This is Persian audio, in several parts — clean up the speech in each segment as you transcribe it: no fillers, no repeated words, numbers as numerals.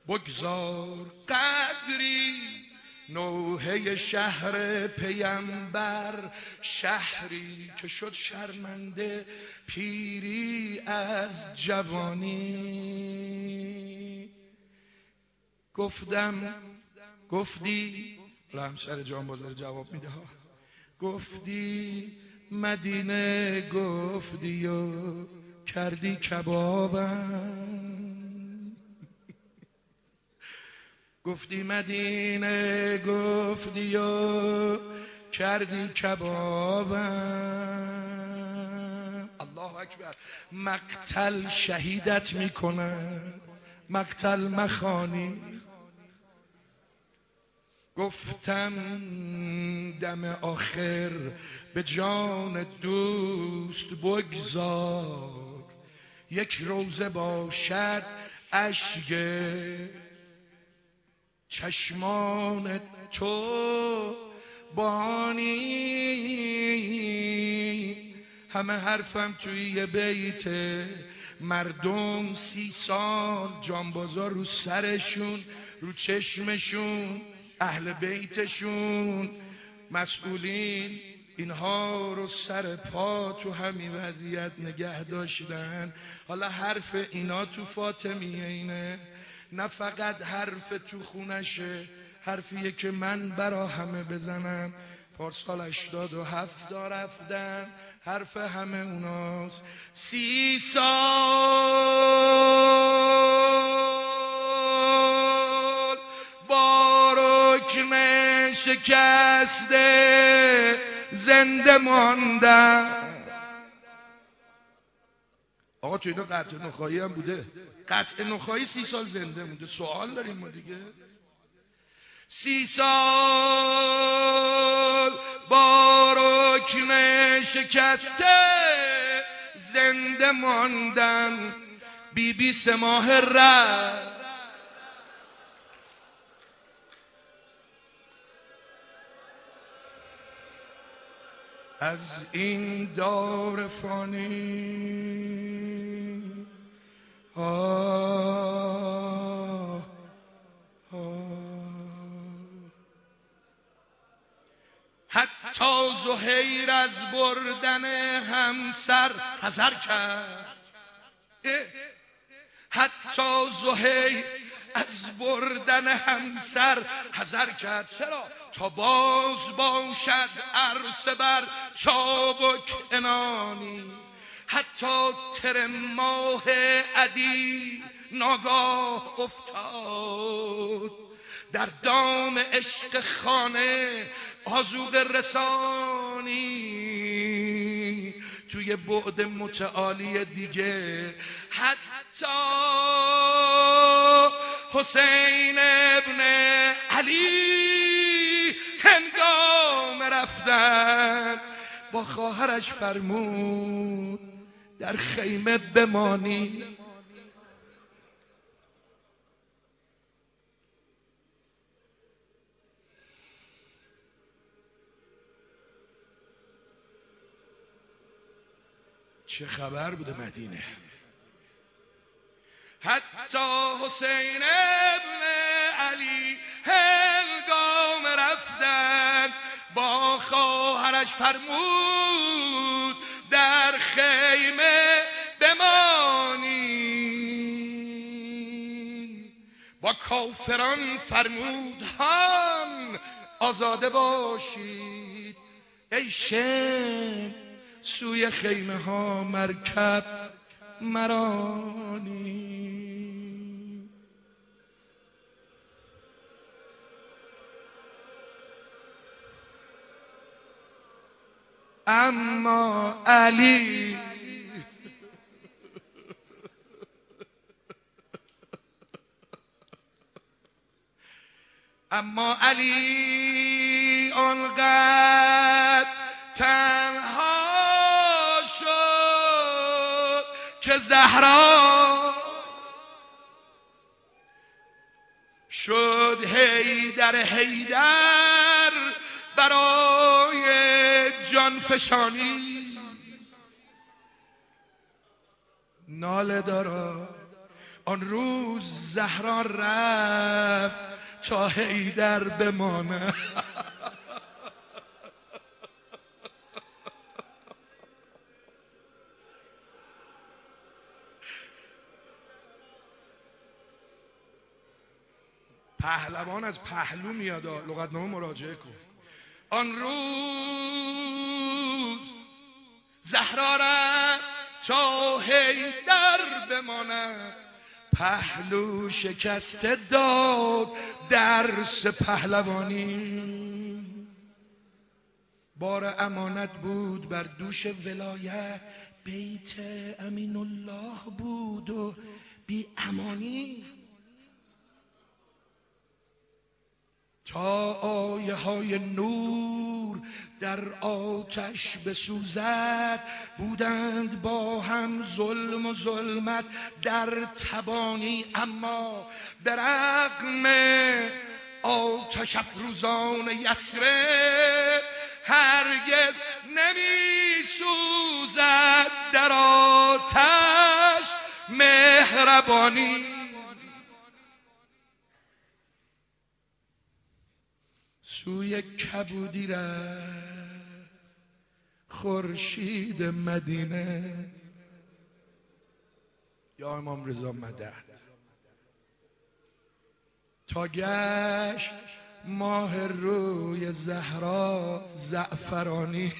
بگذار قدری نوحه شهر پیمبر، شهری که شد شرمنده پیری از جوانی. گفتی همسر جان بازار جواب میده ها، گفتی مدینه، گفتی و کردی کبابم. گفتی مدینه، گفتی و کردی کبابم. الله اکبر. مقتل شهیدت میکنن، مقتل مخانی. گفتم دم آخر به جان دوست بگذار، یک روزه باشد اشک چشمان تو بانی. همه حرفم توی یه بیت، مردم 30 سال جانبازار رو سرشون، رو چشمشون، اهل بیتشون، مسئولین اینها رو سر پا تو همین وضعیت نگه داشتن. حالا حرف اینا تو فاطمیه اینه، نه فقط حرف تو خونشه، حرفیه که من برا همه بزنم. پارسال 87 رفتن، حرف همه اوناست. 30 سال با رکم شکسته زنده ماندم. آقا تو اینا قطع نخایی هم بوده، قطع نخایی 30 سال زنده مونده. سوال داریم ما دیگه. 30 سال با رکن شکسته زنده ماندم. بی 3 ماه رفت، از این دار فانی. حتی زهیر از بردن همسر حذر کرد. حتی زهیر از بردن همسر حذر کرد. چرا؟ تا باز باشد عرصه بر چابک عنانی. حتی تر ماه عدی ناگاه افتاد در دام عشق خانه آذوقه رسانی. توی بعد متعالی دیگه حتی حسین ابن علی هنگام رفتن با خواهرش فرمود در خیمه بمانی. چه خبر بوده مدینه؟ حتی حسین ابن علی هنگام رفتن با خواهرش فرمود در خیمه بمانی. با کافران فرمود هان آزاده باشید. ای شم سوی خیمه ها مرکب مرانی. اما علی آنقدر تنها شد که زهرا شد حیدر برای جان فشانی. ناله دارا آن روز زهرا رفت تا حیدر بمانه. پهلوان از پهلو میاد، لغتنامه مراجعه کن. آن روز زهرا رفت تا حیدر بماند، پهلو شکسته داد درس پهلوانی. بار امانت بود بر دوش ولایت، بیت امین الله بود و بی امانی. تا آیه های نور در آتش بسوزد، بودند با هم ظلم و ظلمت در تبانی، اما به رغم آتش افروزان یثرب هرگز نمی سوزد در آتش مهربانی. سوی کبودی رفت خورشید مدینه، یا امام رضا مدد، تا گشت ماه روی زهرا زعفرانی.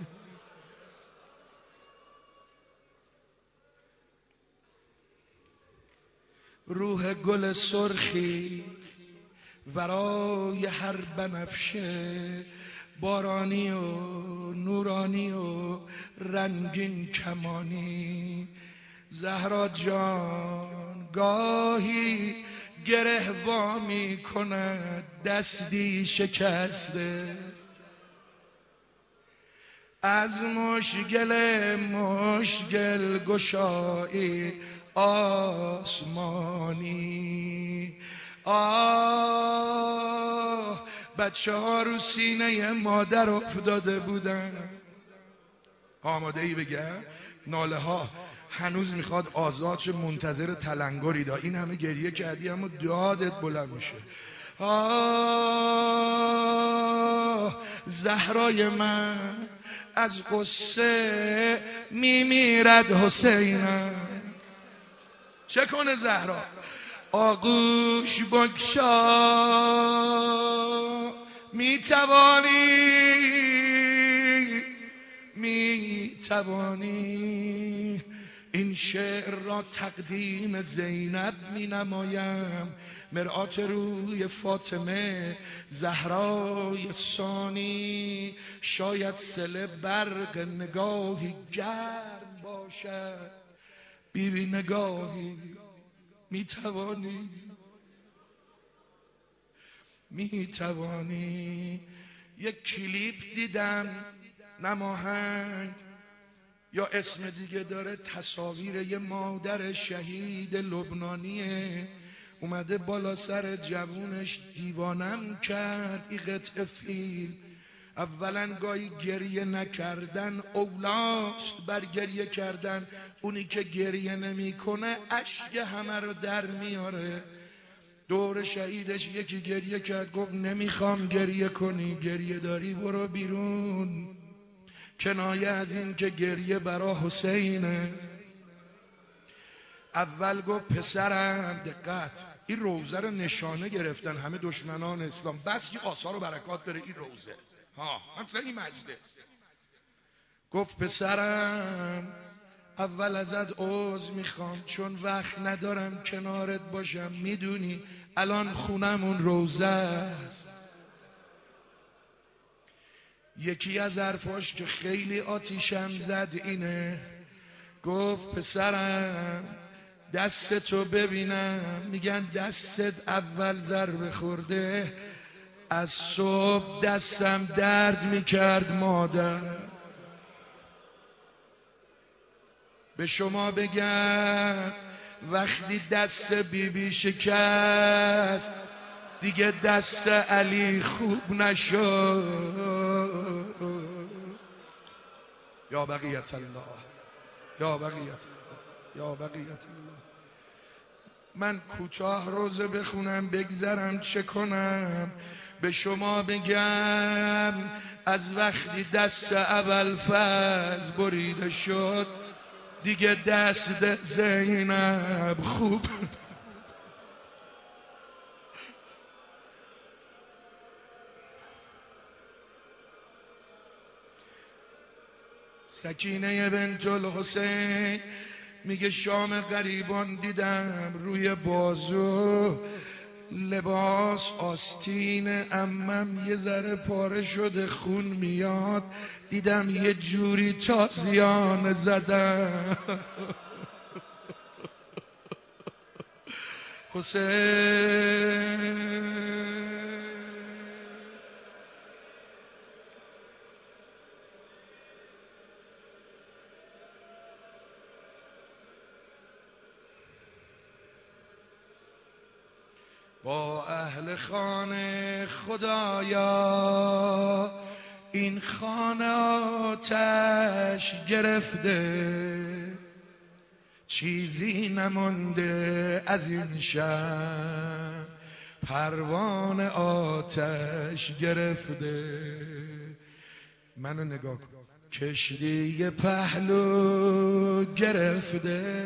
روح گل سرخی ورای هر بنفشه، بارانی و نورانی و رنگین کمانی. زهرا جان گاهی گره وا می کند دستی شکسته، از مشگل گشایی آسمانی. بچه ها رو سینه مادر افتاده بودن. آماده ای بگم؟ ناله ها هنوز میخواد آزاد شه، منتظر تلنگری دا. این همه گریه کردی اما دادت بلند میشه. زهرای من از قصه میمیرد حسینم. چه کنه زهرا؟ آغوش بگشا میتوانی این شعر را تقدیم زینب می نمایم، مرآت روی فاطمه زهرای ثانی. شاید صله برق نگاهی گرم باشد، بیبی نگاهی میتوانی. یک کلیپ دیدم نماهنگ، یا اسم دیگه داره، تصاویر یه مادر شهید لبنانیه، اومده بالا سر جوونش، دیوانم کرد این قطعه فیلم. اولا گاهی گریه نکردن اولاست بر گریه کردن، اونی که گریه نمیکنه اشک همه رو در میاره. دور شهیدش یکی گریه کرد، گفت نمیخوام گریه کنی، گریه داری برو بیرون. کنایه از این که گریه برا حسینه. اول گفت پسرم، دقت، این روزه رو نشانه گرفتن همه دشمنان اسلام، بس که آثار و برکات داره این روزه مثلا این مجلس. گفت پسرم اول ازت عذر میخوام، چون وقت ندارم کنارت باشم، میدونی الان خونمون روزه است. یکی از حرفاش که خیلی آتیشم زد اینه، گفت پسرم دستتو ببینم، میگن دستت اول ضربه خورده، از صبح دستم درد میکرد مادر. به شما بگم وقتی دست بیبی شکست دیگه دست علی خوب نشد. یا بقیت الله، یا بقیت الله، یا بقیت الله. من کوتاه روزه بخونم بگذرم چه کنم؟ به شما بگم از وقتی دست ابوالفضل بریده شد دیگه دست زینب خوب سکینه بنت الحسین میگه شام غریبان دیدم روی بازو لباس آستین عمم یه ذره پاره شده خون میاد، دیدم یه جوری تازیانه زدم. حسین با اهل خانه خدایا این خانه آتش گرفته، چیزی نمانده از این شب پروانه آتش گرفته. منو نگاه کن، کشتی پهلو گرفته،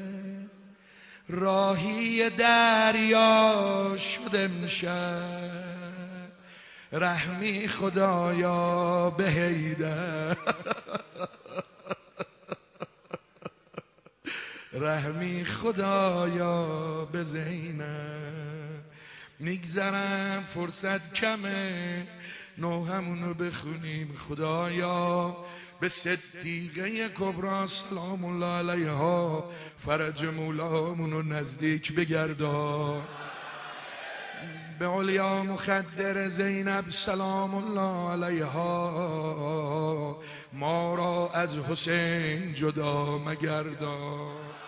راهی دریا شد امشب، رحمی خدایا به حیدر، رحمی خدایا به زینب. میگذرم فرصت کمه، نوحمونو بخونیم خدایا به صدیقه کبری سلام الله علیها فرج مولامونو نزدیک بگردا، به علیا مخدر زینب سلام الله علیها ما را از حسین جدا مگردا.